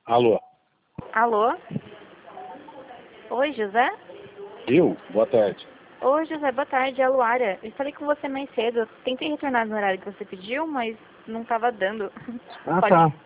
Alô? Alô? Oi, José? Eu? Boa tarde. Oi, José, boa tarde, é a Luara. Eu falei com você mais cedo. Eu tentei retornar no horário que você pediu, mas não estava dando. Ah, Pode. tá.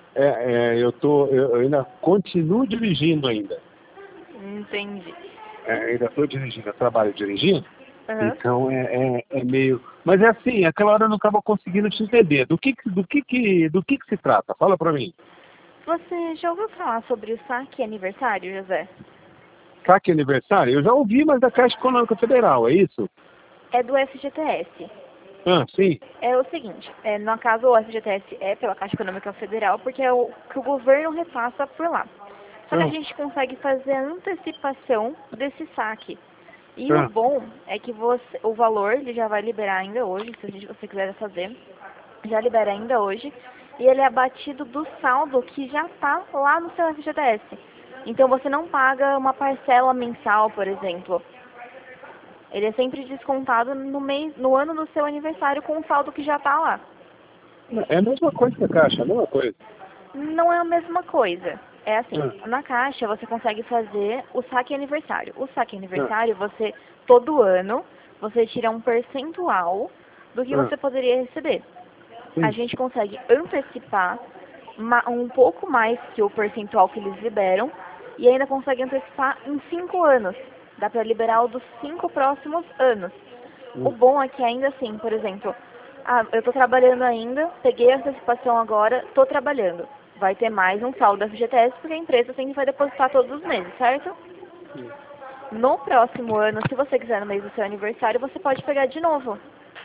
Eu ainda continuo dirigindo ainda. Entendi. Ainda estou dirigindo, eu trabalho dirigindo. Aham. Então é meio... Mas é assim, aquela hora eu não estava conseguindo te entender. Do que se trata? Fala pra mim. Você já ouviu falar sobre o saque aniversário, José? Saque aniversário? Eu já ouvi, mas da Caixa Econômica Federal, é isso? É do FGTS. Ah, sim. É o seguinte, no caso o FGTS é pela Caixa Econômica Federal porque é o que o governo repassa por lá. Só que a Ah, gente consegue fazer a antecipação desse saque. E o ah, bom é que o valor ele já vai liberar ainda hoje, se você quiser fazer, já libera ainda hoje. E ele é abatido do saldo que já está lá no seu FGTS. Então você não paga uma parcela mensal, por exemplo. Ele é sempre descontado no ano do seu aniversário com o saldo que já está lá. é a mesma coisa que a Caixa, é a mesma coisa. Não é a mesma coisa. É assim, Ah, na Caixa você consegue fazer o saque aniversário. O saque ah, aniversário, todo ano, você tira um percentual do que ah, você poderia receber. A sim. gente consegue antecipar um pouco mais que o percentual que eles liberam e ainda consegue antecipar em 5 anos. Dá para liberar o dos 5 próximos anos. O Hum. bom é que ainda assim, por exemplo, eu estou trabalhando ainda, peguei a antecipação agora, estou trabalhando. Vai ter mais um saldo da FGTS porque a empresa sempre vai depositar todos os meses, certo? No próximo ano, se você quiser no mês do seu aniversário, você pode pegar de novo.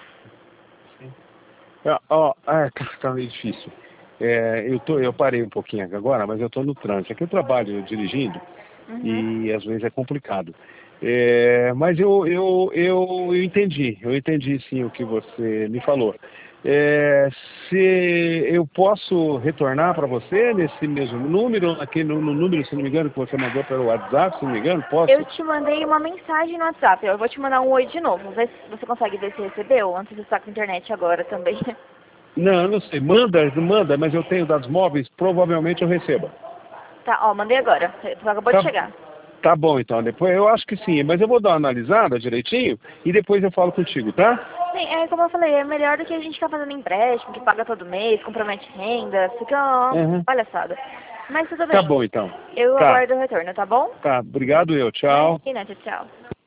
Tá meio difícil. Eu parei um pouquinho agora, mas eu estou no trânsito. Aqui eu trabalho dirigindo Uhum. e às vezes é complicado. Mas eu entendi sim o que você me falou. Se eu posso retornar para você nesse mesmo número, aqui no número, se não me engano, que você mandou pelo WhatsApp, se não me engano, Eu posso? te mandei uma mensagem no WhatsApp. Eu vou te mandar um oi de novo. Vê se você consegue ver se recebeu. Antes de estar com a internet agora também. Não, eu não sei. Manda, mas eu tenho dados móveis, provavelmente eu receba. Tá, ó, mandei agora. Acabou de Tá, chegar. tá bom, então. Depois eu acho que sim, mas eu vou dar uma analisada direitinho e depois eu falo contigo, tá? Sim, como eu falei, é melhor do que a gente ficar fazendo empréstimo, que paga todo mês, compromete renda, fica uma Uhum. palhaçada. Mas tudo Tá bem. bom, então. Eu Tá, aguardo o retorno, tá bom? tá. Obrigado, eu. Tchau. Imagina, tchau, tchau.